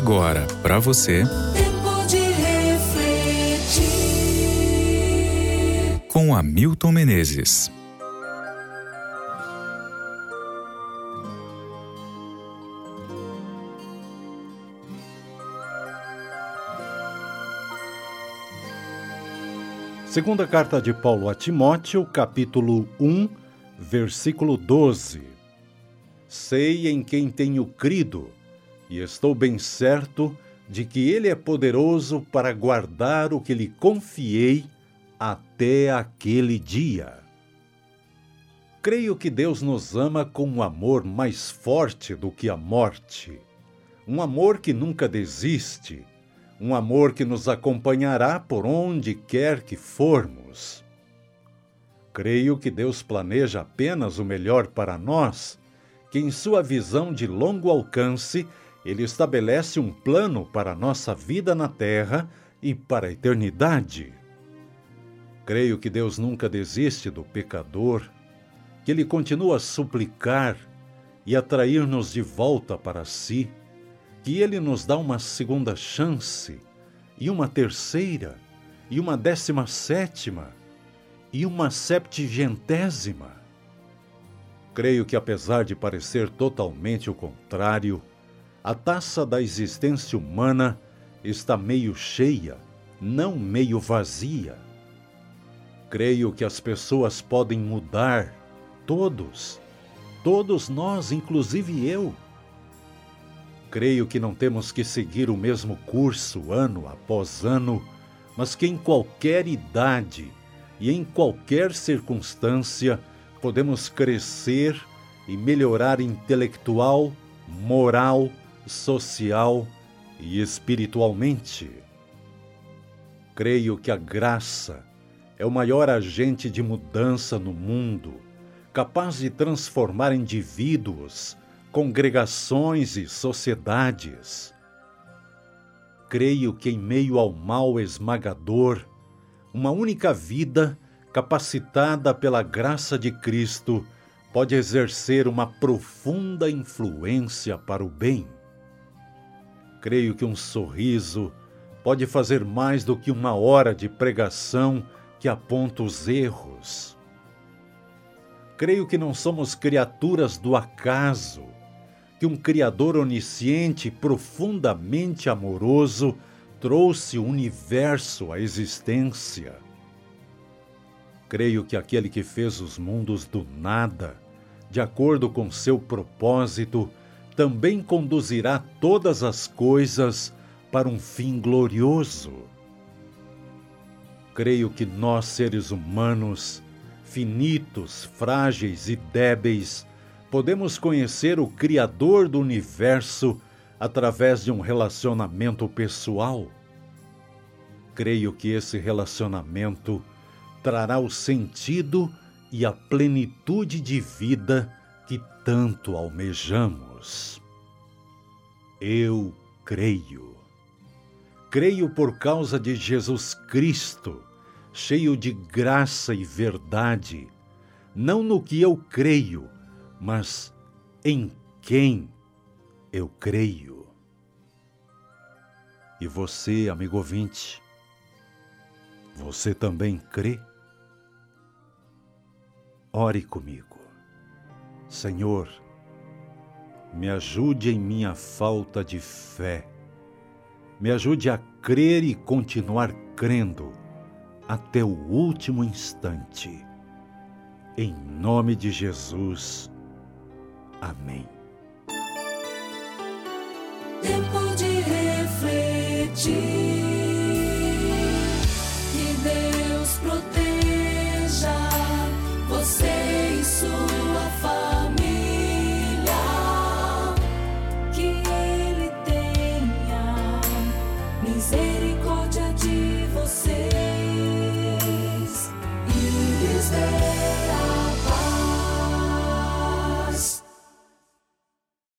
agora, para você, Tempo de refletir, com Hamilton Menezes. Segunda carta de Paulo a Timóteo, capítulo 1, versículo 12. Sei em quem tenho crido, e estou bem certo de que ele é poderoso para guardar o que lhe confiei até aquele dia. Creio que Deus nos ama com um amor mais forte do que a morte, um amor que nunca desiste, um amor que nos acompanhará por onde quer que formos. Creio que Deus planeja apenas o melhor para nós, que em sua visão de longo alcance, Ele estabelece um plano para a nossa vida na terra e para a eternidade. Creio que Deus nunca desiste do pecador, que Ele continua a suplicar e atrair-nos de volta para si, que Ele nos dá uma segunda chance, e uma terceira, e uma 17ª, e uma 70ª. Creio que, apesar de parecer totalmente o contrário, a taça da existência humana está meio cheia, não meio vazia. Creio que as pessoas podem mudar, todos nós, inclusive eu. Creio que não temos que seguir o mesmo curso ano após ano, mas que em qualquer idade e em qualquer circunstância podemos crescer e melhorar intelectual, moral, social e espiritualmente. Creio que a graça é o maior agente de mudança no mundo, capaz de transformar indivíduos, congregações e sociedades. Creio que em meio ao mal esmagador, uma única vida capacitada pela graça de Cristo pode exercer uma profunda influência para o bem. Creio que um sorriso pode fazer mais do que uma hora de pregação que aponta os erros. Creio que não somos criaturas do acaso, que um Criador onisciente, profundamente amoroso, trouxe o universo à existência. Creio que aquele que fez os mundos do nada, de acordo com seu propósito, também conduzirá todas as coisas para um fim glorioso. Creio que nós, seres humanos, finitos, frágeis e débeis, podemos conhecer o Criador do universo através de um relacionamento pessoal. Creio que esse relacionamento trará o sentido e a plenitude de vida que tanto almejamos. Eu creio. Creio por causa de Jesus Cristo, cheio de graça e verdade, não no que eu creio, mas em quem eu creio. E você, amigo ouvinte, você também crê? Ore comigo. Senhor, me ajude em minha falta de fé. Me ajude a crer e continuar crendo até o último instante. Em nome de Jesus. Amém. tempo de refletir. Que Deus proteja você e sua família. Que Ele tenha misericórdia